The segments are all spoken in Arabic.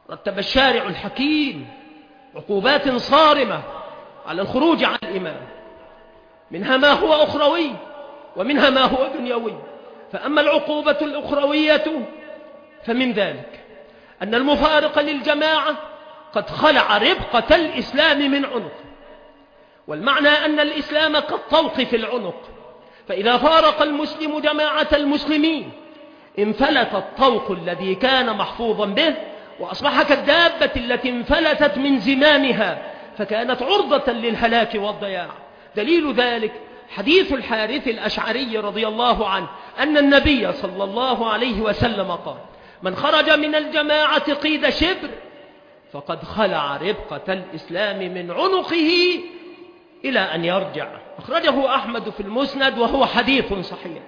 رتب الشارع الحكيم عقوبات صارمة على الخروج عن الإمام، منها ما هو أخروي ومنها ما هو دنيوي. فأما العقوبة الأخروية فمن ذلك أن المفارق للجماعة قد خلع ربقة الإسلام من عنقه، والمعنى أن الإسلام كالطوق في العنق، فإذا فارق المسلم جماعة المسلمين انفلت الطوق الذي كان محفوظا به، وأصبح كالدابة التي انفلتت من زمامها فكانت عرضة للهلاك والضياع. دليل ذلك حديث الحارث الأشعري رضي الله عنه أن النبي صلى الله عليه وسلم قال: من خرج من الجماعة قيد شبر فقد خلع ربقة الإسلام من عنقه إلى أن يرجع. أخرجه أحمد في المسند وهو حديث صحيح.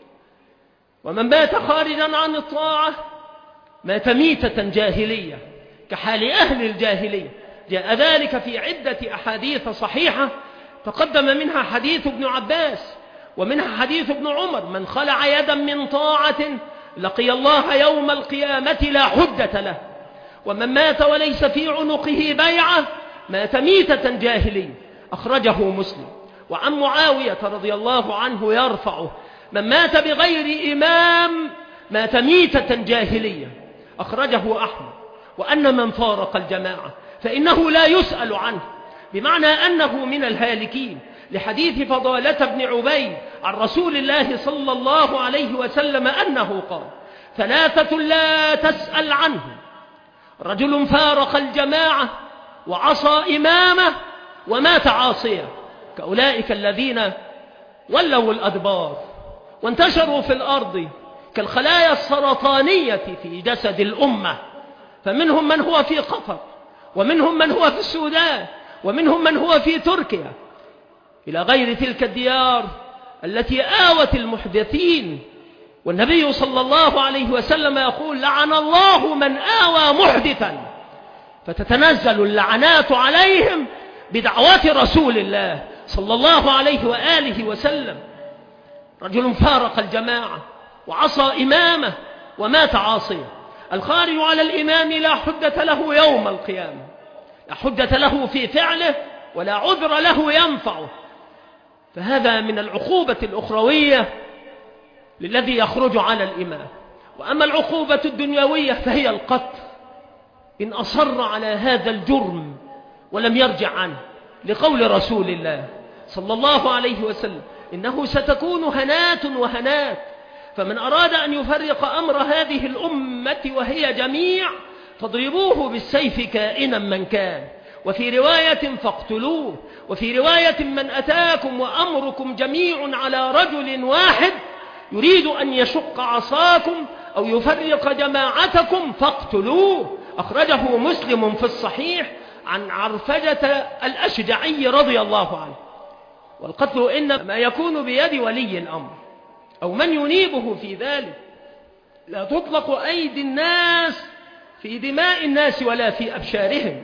ومن مات خارجا عن الطاعة مات ميتة جاهلية كحال أهل الجاهلية، جاء ذلك في عدة أحاديث صحيحة تقدم منها حديث ابن عباس ومنها حديث ابن عمر: من خلع يدا من طاعة لقي الله يوم القيامة لا حجة له. ومن مات وليس في عنقه بيعة مات ميتة جاهلية. أخرجه مسلم. وعن معاوية رضي الله عنه يرفعه: من مات بغير إمام مات ميتة جاهلية. أخرجه أحمد. وأن من فارق الجماعة فإنه لا يسأل عنه، بمعنى أنه من الهالكين، لحديث فضالة بن عبيد عن رسول الله صلى الله عليه وسلم أنه قال: ثلاثة لا تسأل عنهم: رجل فارق الجماعة وعصى إمامه ومات عاصيا، كأولئك الذين ولوا الأدبار وانتشروا في الأرض كالخلايا السرطانية في جسد الأمة، فمنهم من هو في قطر، ومنهم من هو في السودان، ومنهم من هو في تركيا، إلى غير تلك الديار التي آوت المحدثين. والنبي صلى الله عليه وسلم يقول: لعن الله من آوى محدثا، فتتنزل اللعنات عليهم بدعوات رسول الله صلى الله عليه وآله وسلم. رجل فارق الجماعة وعصى إمامه ومات عاصيا. الخارج على الإمام لا حجة له يوم القيامة، لا حجة له في فعله ولا عذر له ينفعه. فهذا من العقوبة الأخروية للذي يخرج على الإمام. وأما العقوبة الدنيوية فهي القتل إن أصر على هذا الجرم ولم يرجع عنه، لقول رسول الله صلى الله عليه وسلم: إنه ستكون هنات وهنات، فمن أراد أن يفرق أمر هذه الأمة وهي جميع فاضربوه بالسيف كائنا من كان، وفي رواية فاقتلوه، وفي رواية من أتاكم وأمركم جميع على رجل واحد يريد أن يشق عصاكم أو يفرق جماعتكم فاقتلوه. أخرجه مسلم في الصحيح عن عرفجة الأشجعي رضي الله عنه. والقتل إنما يكون بيد ولي الأمر أو من ينيبه في ذلك، لا تطلق أيدي الناس في دماء الناس ولا في أبشارهم.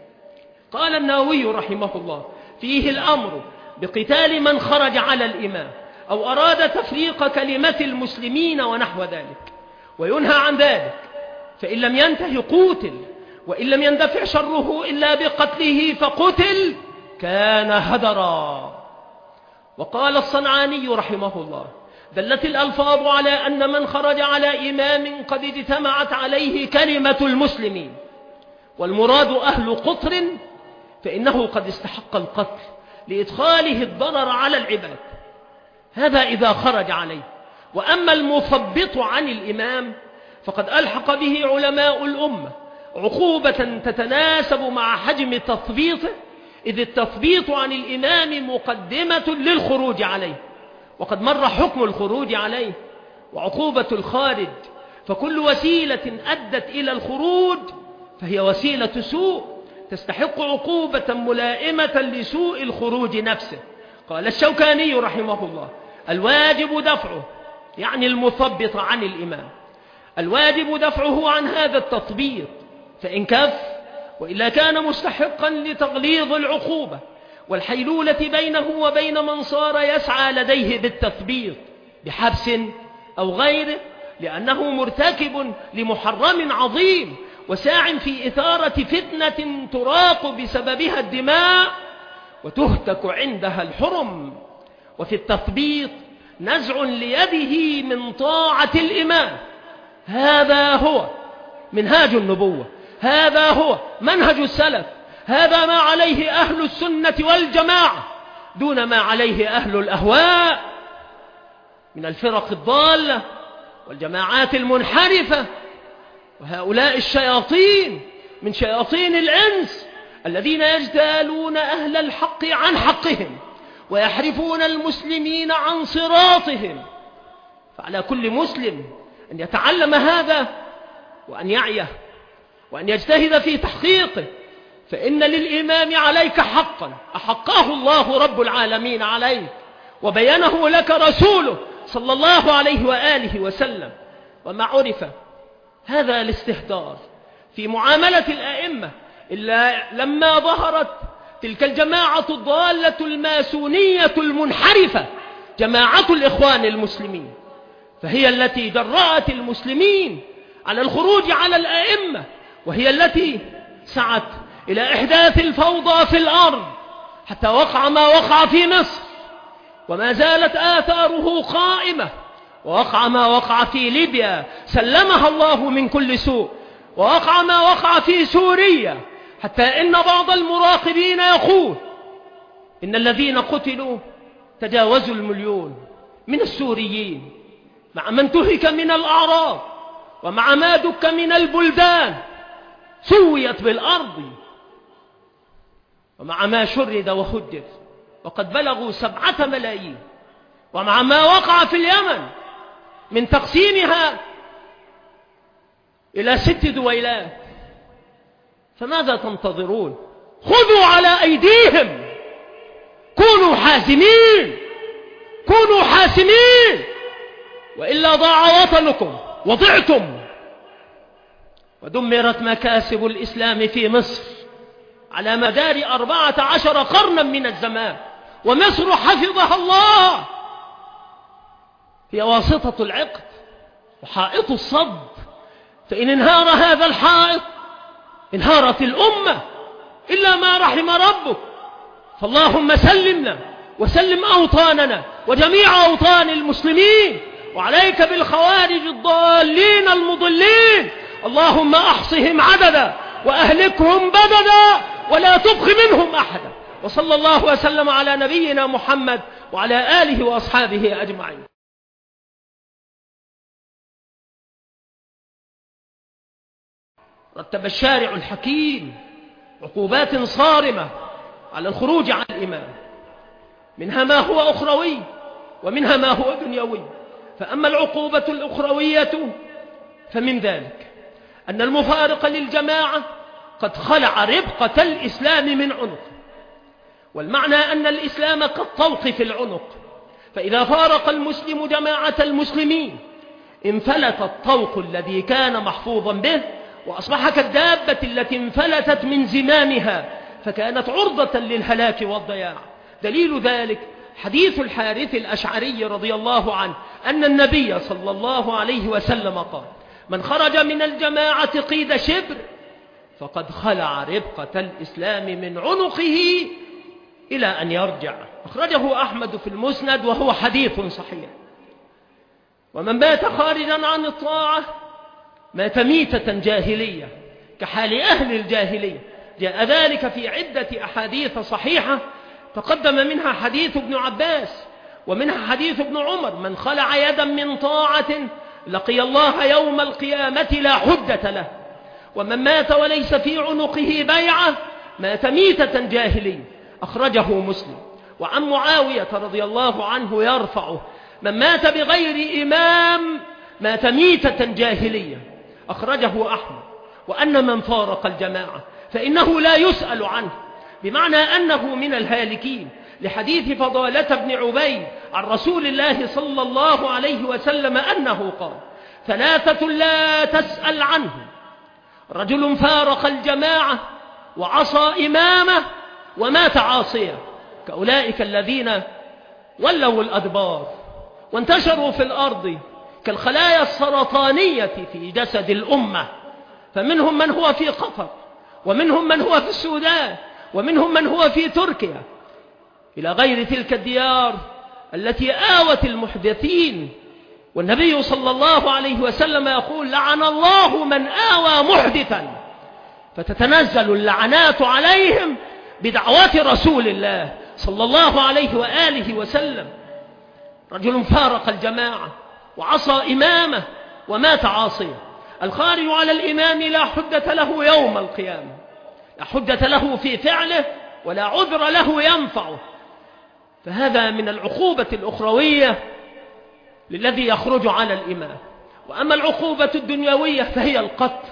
قال النووي رحمه الله: فيه الأمر بقتال من خرج على الإمام أو أراد تفريق كلمة المسلمين ونحو ذلك، وينهى عن ذلك، فإن لم ينته قوتل، وإن لم يندفع شره إلا بقتله فقتل كان هدرا. وقال الصنعاني رحمه الله: دلت الألفاظ على أن من خرج على إمام قد اجتمعت عليه كلمة المسلمين، والمراد أهل قطر، فإنه قد استحق القتل لإدخاله الضرر على العباد. هذا إذا خرج عليه. وأما المثبط عن الإمام فقد ألحق به علماء الأمة عقوبة تتناسب مع حجم تثبيطه، إذ التثبيط عن الإمام مقدمة للخروج عليه، وقد مر حكم الخروج عليه وعقوبة الخارج. فكل وسيلة أدت إلى الخروج فهي وسيلة سوء تستحق عقوبة ملائمة لسوء الخروج نفسه. قال الشوكاني رحمه الله: الواجب دفعه، يعني المثبط عن الإمام، الواجب دفعه عن هذا التطبيق، فإن كف وإلا كان مستحقا لتغليظ العقوبة والحيلولة بينه وبين من صار يسعى لديه بالتثبيط بحبس أو غيره، لأنه مرتكب لمحرم عظيم، وساع في إثارة فتنة تراق بسببها الدماء وتهتك عندها الحرم، وفي التثبيط نزع ليده من طاعة الإمام. هذا هو منهاج النبوة، هذا هو منهج السلف، هذا ما عليه أهل السنة والجماعة دون ما عليه أهل الأهواء من الفرق الضالة والجماعات المنحرفة، وهؤلاء الشياطين من شياطين الإنس الذين يجتالون أهل الحق عن حقهم ويحرفون المسلمين عن صراطهم. فعلى كل مسلم أن يتعلم هذا وأن يعيه وأن يجتهد في تحقيقه، فإن للإمام عليك حقا أحقاه الله رب العالمين عليك وبينه لك رسوله صلى الله عليه وآله وسلم. وما عرف هذا الاستهتار في معاملة الأئمة إلا لما ظهرت تلك الجماعة الضالة الماسونية المنحرفة، جماعة الإخوان المسلمين، فهي التي جرأت المسلمين على الخروج على الأئمة، وهي التي سعت إلى إحداث الفوضى في الأرض حتى وقع ما وقع في مصر، وما زالت آثاره قائمة، ووقع ما وقع في ليبيا سلمها الله من كل سوء، ووقع ما وقع في سوريا، حتى إن بعض المراقبين يقول إن الذين قتلوا تجاوزوا 1,000,000 من السوريين، مع ما انتهك من الأعراض ومع ما دك من البلدان سويت بالأرض، ومع ما شرد وهدر وقد بلغوا 7 ملايين، ومع ما وقع في اليمن من تقسيمها إلى 6 دويلات. فماذا تنتظرون؟ خذوا على أيديهم، كونوا حازمين، كونوا حاسمين، وإلا ضاع وطنكم وضعتم. ودمرت مكاسب الإسلام في مصر على مدار 14 قرنا من الزمان، ومصر حفظها الله هي واسطة العقد وحائط الصد، فإن انهار هذا الحائط انهارت الأمة إلا ما رحم ربك. فاللهم سلمنا وسلم أوطاننا وجميع أوطان المسلمين، وعليك بالخوارج الضالين المضلين، اللهم أحصهم عددا وأهلكهم بددا ولا تبق منهم أحدا. وصلى الله وسلم على نبينا محمد وعلى آله وأصحابه أجمعين. رتب الشارع الحكيم عقوبات صارمة على الخروج عن الإمام، منها ما هو أخروي ومنها ما هو دنيوي. فأما العقوبة الأخروية فمن ذلك أن المفارق للجماعة قد خلع ربقة الإسلام من عنقه، والمعنى أن الإسلام كالطوق في العنق، فإذا فارق المسلم جماعة المسلمين انفلت الطوق الذي كان محفوظا به، وأصبح كالدابة التي انفلتت من زمامها فكانت عرضة للهلاك والضياع. دليل ذلك حديث الحارث الأشعري رضي الله عنه أن النبي صلى الله عليه وسلم قال: من خرج من الجماعة قيد شبر فقد خلع ربقة الإسلام من عنقه إلى أن يرجع. أخرجه أحمد في المسند وهو حديث صحيح. ومن بات خارجا عن الطاعة مات ميتة جاهلية كحال أهل الجاهلية، جاء ذلك في عدة أحاديث صحيحة تقدم منها حديث ابن عباس ومنها حديث ابن عمر: من خلع يدا من طاعة لقي الله يوم القيامة لا حجة له. ومن مات وليس في عنقه بيعة مات ميتة جاهلية. أخرجه مسلم. وعن معاوية رضي الله عنه يرفعه: من مات بغير إمام مات ميتة جاهلية. أخرجه أحمد. وأن من فارق الجماعة فإنه لا يسأل عنه، بمعنى أنه من الهالكين، لحديث فضالة بن عبيد عن رسول الله صلى الله عليه وسلم أنه قال: 3 لا تسأل عنهم: رجل فارق الجماعة وعصى إمامه ومات عاصيا، كأولئك الذين ولوا الأدبار وانتشروا في الأرض كالخلايا السرطانية في جسد الأمة. فمنهم من هو في قطر، ومنهم من هو في السودان، ومنهم من هو في تركيا، إلى غير تلك الديار التي آوت المحدثين. والنبي صلى الله عليه وسلم يقول: لعن الله من آوى محدثا، فتتنزل اللعنات عليهم بدعوات رسول الله صلى الله عليه وآله وسلم. رجل فارق الجماعة وعصى إمامه ومات عاصيا. الخارج على الإمام لا حجة له يوم القيامة، لا حجة له في فعله ولا عذر له ينفعه. فهذا من العقوبة الأخروية للذي يخرج على الإمام. وأما العقوبة الدنيوية فهي القتل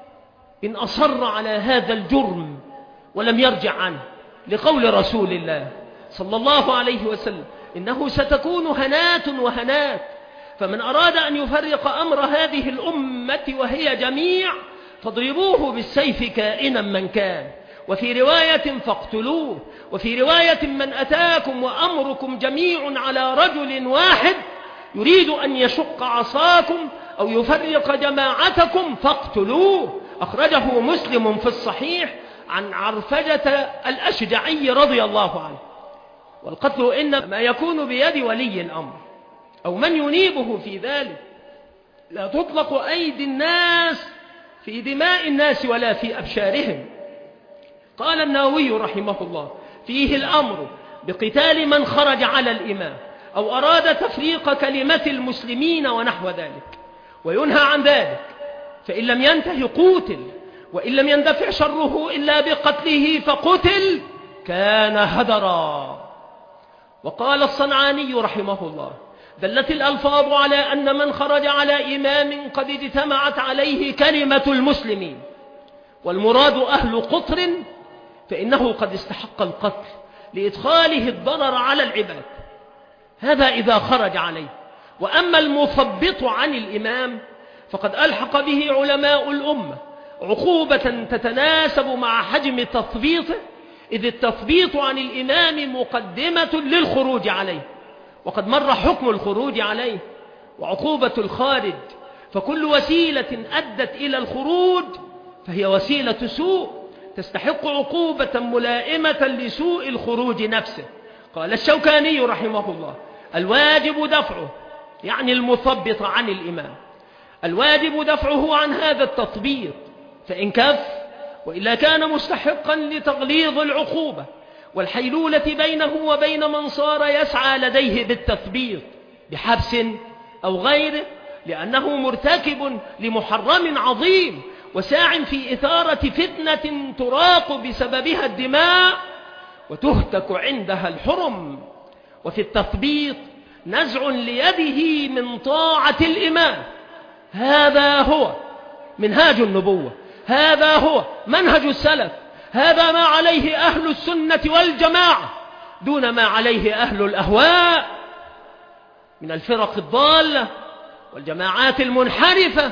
إن أصر على هذا الجرم ولم يرجع عنه، لقول رسول الله صلى الله عليه وسلم: إنه ستكون هنات وهنات، فمن أراد أن يفرق أمر هذه الأمة وهي جميع فاضربوه بالسيف كائنا من كان، وفي رواية فاقتلوه، وفي رواية: من أتاكم وأمركم جميع على رجل واحد يريد أن يشق عصاكم أو يفرق جماعتكم فاقتلوه. أخرجه مسلم في الصحيح عن عرفجة الأشجعي رضي الله عنه. والقتل إنما يكون بيد ولي الأمر أو من ينيبه في ذلك، لا تطلق أيدي الناس في دماء الناس ولا في أبشارهم. قال النووي رحمه الله: فيه الأمر بقتال من خرج على الإمام أو أراد تفريق كلمة المسلمين ونحو ذلك، وينهى عن ذلك، فإن لم ينته قوتل، وإن لم يندفع شره إلا بقتله فقتل كان هدرا. وقال الصنعاني رحمه الله: دلت الألفاظ على أن من خرج على إمام قد اجتمعت عليه كلمة المسلمين، والمراد أهل قطر، فإنه قد استحق القتل لإدخاله الضرر على العباد. هذا إذا خرج عليه. وأما المثبط عن الإمام فقد ألحق به علماء الأمة عقوبة تتناسب مع حجم تثبيطه، إذ التثبيط عن الإمام مقدمة للخروج عليه، وقد مر حكم الخروج عليه. وعقوبة الخارج فكل وسيلة أدت إلى الخروج فهي وسيلة سوء تستحق عقوبة ملائمة لسوء الخروج نفسه. قال الشوكاني رحمه الله: الواجب دفعه، يعني المثبط عن الإمام، الواجب دفعه عن هذا التطبيق، فإن كف وإلا كان مستحقا لتغليظ العقوبة والحيلولة بينه وبين من صار يسعى لديه بالتثبيط بحبس أو غيره، لأنه مرتكب لمحرم عظيم وساع في إثارة فتنة تراق بسببها الدماء وتهتك عندها الحرم. وفي التثبيط نزع ليده من طاعة الإمام. هذا هو منهاج النبوة، هذا هو منهج السلف، هذا ما عليه أهل السنة والجماعة دون ما عليه أهل الأهواء من الفرق الضالة والجماعات المنحرفة،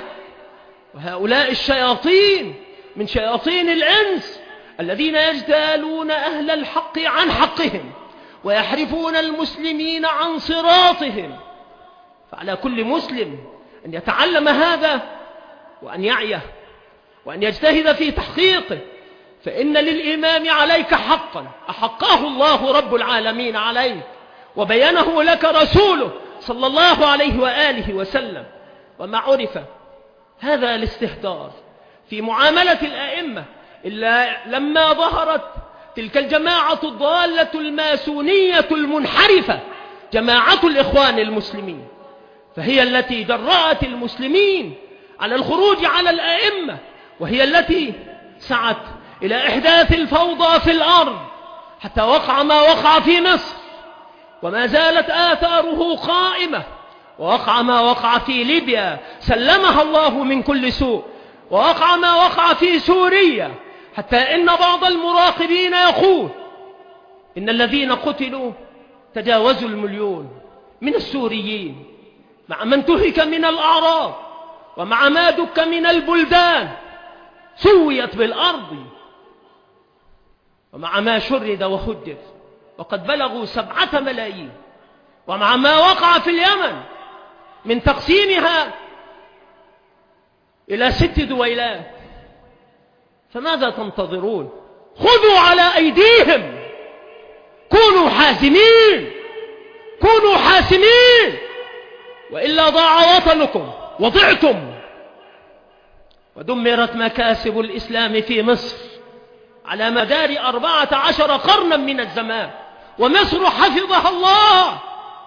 وهؤلاء الشياطين من شياطين الإنس الذين يجتالون أهل الحق عن حقهم ويحرفون المسلمين عن صراطهم. فعلى كل مسلم أن يتعلم هذا وأن يعيه وأن يجتهد في تحقيقه، فإن للإمام عليك حقا أحقاه الله رب العالمين عليك وبينه لك رسوله صلى الله عليه وآله وسلم. وما عرف هذا الاستهتار في معاملة الأئمة إلا لما ظهرت تلك الجماعة الضالة الماسونية المنحرفة، جماعة الإخوان المسلمين، فهي التي جرأت المسلمين على الخروج على الأئمة، وهي التي سعت إلى إحداث الفوضى في الأرض حتى وقع ما وقع في مصر، وما زالت آثاره قائمة، ووقع ما وقع في ليبيا سلمها الله من كل سوء، ووقع ما وقع في سوريا، حتى إن بعض المراقبين يقول إن الذين قتلوا تجاوزوا 1,000,000 من السوريين، مع من انتهك من الأعراض ومع ما دك من البلدان سويت بالأرض، ومع ما شرد وهجر وقد بلغوا 7 ملايين، ومع ما وقع في اليمن من تقسيمها إلى 6 دويلات فماذا تنتظرون؟ خذوا على أيديهم، كونوا حازمين، كونوا حاسمين، وإلا ضاع وطنكم وضعتم. ودمرت مكاسب الإسلام في مصر على مدار 14 قرنا من الزمان، ومصر حفظها الله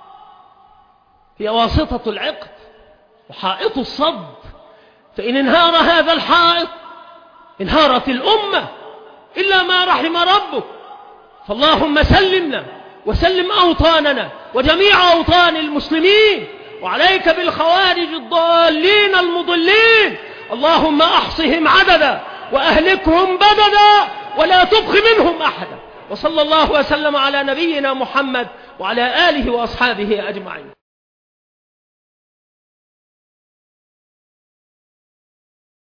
هي واسطة العقد وحائط الصد، فإن انهار هذا الحائط انهارت الأمة إلا ما رحم ربك. فاللهم سلمنا وسلم أوطاننا وجميع أوطان المسلمين، وعليك بالخوارج الضالين المضلين، اللهم أحصهم عددا وأهلكهم بددا ولا تبق منهم أحدا. وصلى الله وسلم على نبينا محمد وعلى آله وأصحابه أجمعين.